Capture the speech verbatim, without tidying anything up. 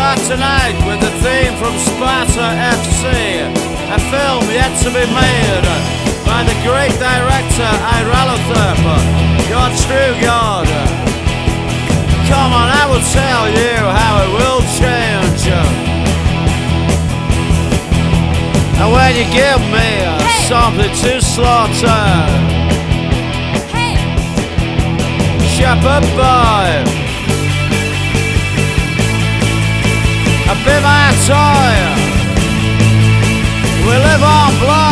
start tonight with the theme from Sparta F C, a film yet to be made by the great director Iralathurpa, your true God. Come on, I will tell you how it will change. And when you give me hey. something to slaughter, hey. shepherd boy, be my toy. We live on blood.